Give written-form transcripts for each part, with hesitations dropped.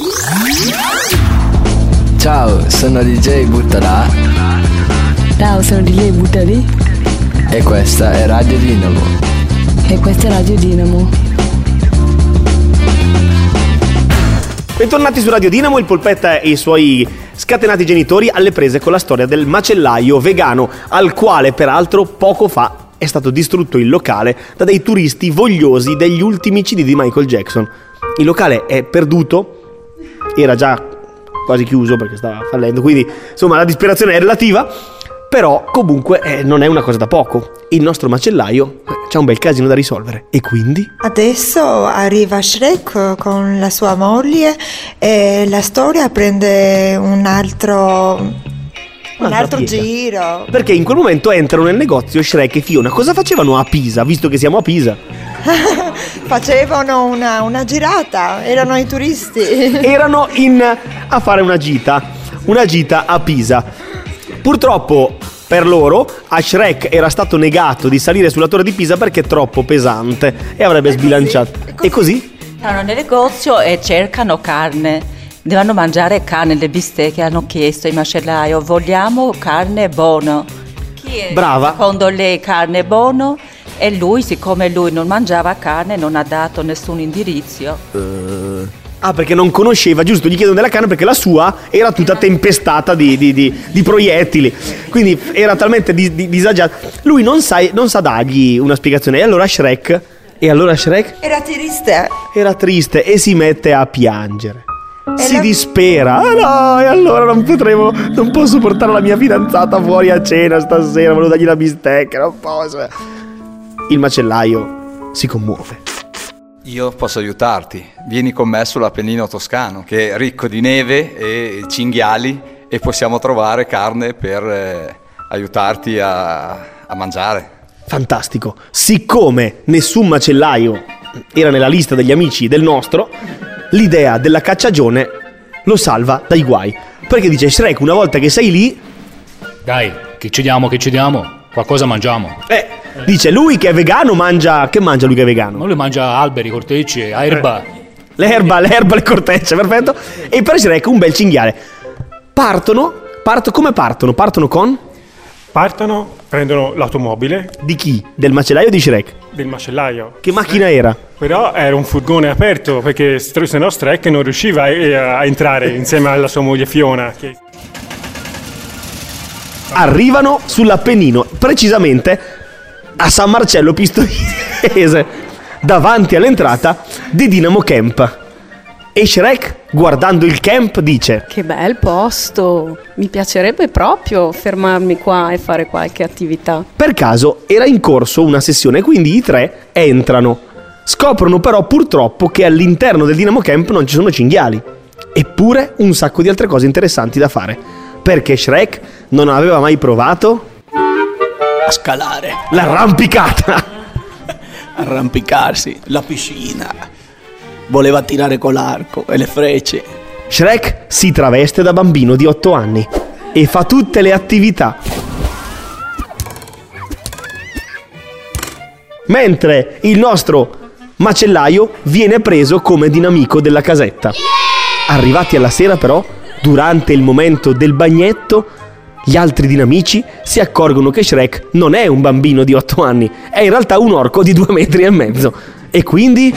Ciao, sono DJ Buttalà. Ciao, sono DJ Buttalì. E questa è Radio Dinamo. E questa è Radio Dinamo. Bentornati su Radio Dinamo, il Polpetta e i suoi scatenati genitori alle prese con la storia del macellaio vegano, al quale peraltro poco fa è stato distrutto il locale da dei turisti vogliosi degli ultimi CD di Michael Jackson. Il locale è perduto, era già quasi chiuso perché stava fallendo, quindi insomma la disperazione è relativa, però comunque non è una cosa da poco. Il nostro macellaio c'ha un bel casino da risolvere, e quindi? Adesso arriva Shrek con la sua moglie e la storia prende un altro giro. Perché in quel momento entrano nel negozio Shrek e Fiona. Cosa facevano a Pisa, visto che siamo a Pisa? Facevano una girata, erano i turisti. Erano a fare una gita a Pisa. Purtroppo per loro a Shrek era stato negato di salire sulla torre di Pisa perché è troppo pesante e avrebbe sbilanciato. E così? Vanno nel negozio e cercano carne. Devono mangiare carne, le bistecche. Hanno chiesto al macellaio: vogliamo carne buona. Chi è? Brava. Secondo lei carne buona? E lui, siccome lui non mangiava carne, non ha dato nessun indirizzo. Perché non conosceva, giusto? Gli chiedono della carne perché la sua era tutta tempestata di proiettili, quindi era talmente disagiata. Lui non sa dargli una spiegazione. E allora Shrek era triste e si mette a piangere. Si dispera. No, e allora non posso portare la mia fidanzata fuori a cena stasera, volevo dargli la bistecca, non posso. Il macellaio si commuove. Io posso aiutarti, vieni con me sull'Appennino toscano, che è ricco di neve e cinghiali, e possiamo trovare carne per aiutarti a mangiare. Fantastico. Siccome nessun macellaio era nella lista degli amici del nostro, l'idea della cacciagione lo salva dai guai. Perché dice: Shrek, una volta che sei lì, dai, che ci diamo, qualcosa mangiamo. Dice lui che è vegano, mangia. Che mangia lui che è vegano? Ma lui mangia alberi, cortecci, erba. L'erba, le cortecce, perfetto. E per Shrek un bel cinghiale. Come partono? Partono, prendono l'automobile. Di chi? Del macellaio o di Shrek? Del macellaio. Che macchina era? Però era un furgone aperto, perché se no Shrek non riusciva a entrare insieme alla sua moglie Fiona. Arrivano sull'Appennino, precisamente a San Marcello Pistoiese, davanti all'entrata di Dinamo Camp. E Shrek, guardando il camp, dice: Che bel posto, mi piacerebbe proprio fermarmi qua e fare qualche attività. Per caso era in corso una sessione, quindi i tre entrano. Scoprono però purtroppo che all'interno del Dinamo Camp non ci sono cinghiali, eppure un sacco di altre cose interessanti da fare, perché Shrek non aveva mai provato a scalare, l'arrampicata, arrampicarsi, la piscina, voleva tirare con l'arco e le frecce. Shrek si traveste da bambino di 8 anni e fa tutte le attività, mentre il nostro macellaio viene preso come dinamico della casetta. Arrivati alla sera però, durante il momento del bagnetto, gli altri dinamici si accorgono che Shrek non è un bambino di 8 anni, è in realtà un orco di 2,5 metri. E quindi...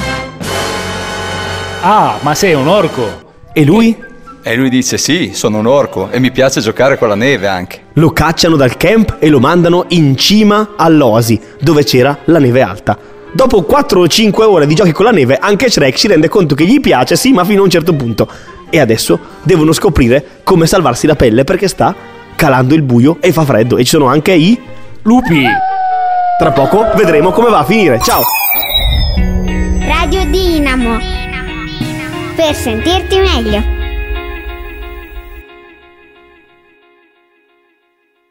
ma sei un orco? E lui? E lui dice: sì, sono un orco e mi piace giocare con la neve anche. Lo cacciano dal camp e lo mandano in cima all'oasi, dove c'era la neve alta. Dopo 4 o 5 ore di giochi con la neve, anche Shrek si rende conto che gli piace, sì, ma fino a un certo punto. E adesso devono scoprire come salvarsi la pelle, perché sta calando il buio e fa freddo, e ci sono anche i lupi. Tra poco vedremo come va a finire. Ciao. Radio Dinamo, per sentirti meglio.